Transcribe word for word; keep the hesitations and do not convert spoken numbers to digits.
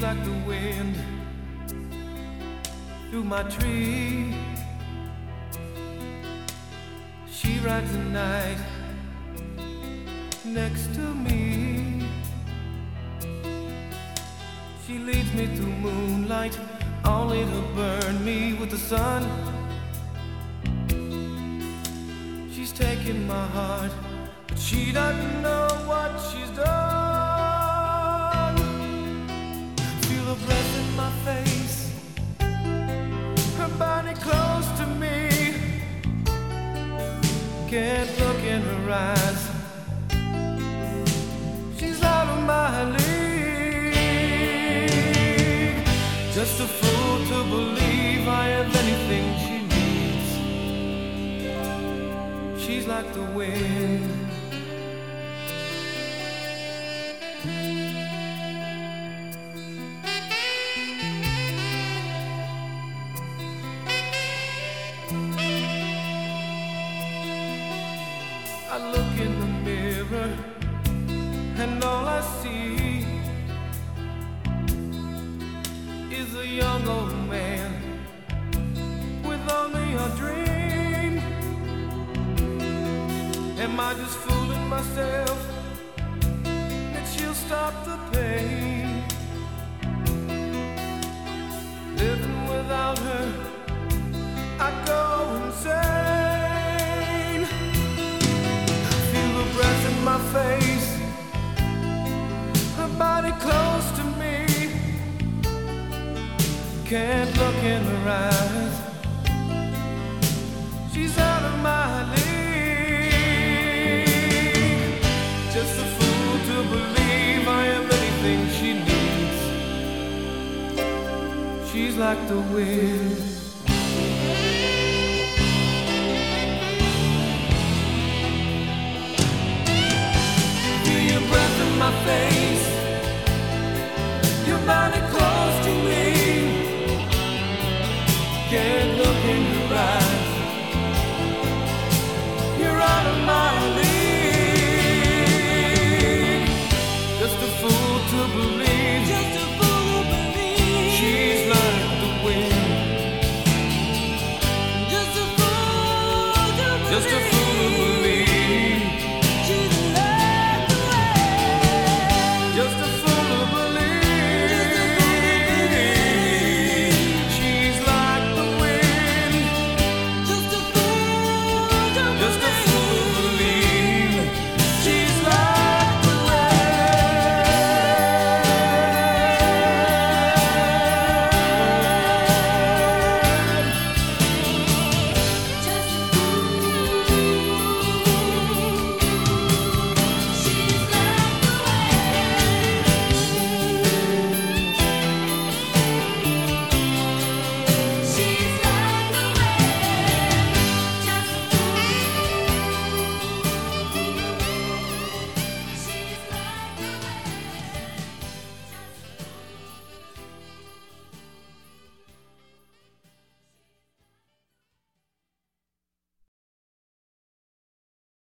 like the wind through my tree. She rides the night next to me. She leads me through moonlight, only to burn me with the sun. She's taking my heart, but she doesn't know what she's done. Feel her breath in my face, her body close to me. Can't look in her eyes, she's out of my league. Just a fool to believe I have anything she needs. She's like the wind. I look in the mirror and all I see is a young old man with only a dream. Am I just fooling myself that she'll stop the pain? Living without her, I go insane. Feel her breath in my face, her body close to me. Can't look in her eyes, she's out of my league. Just a fool to believe I am anything she needs. She's like the wind.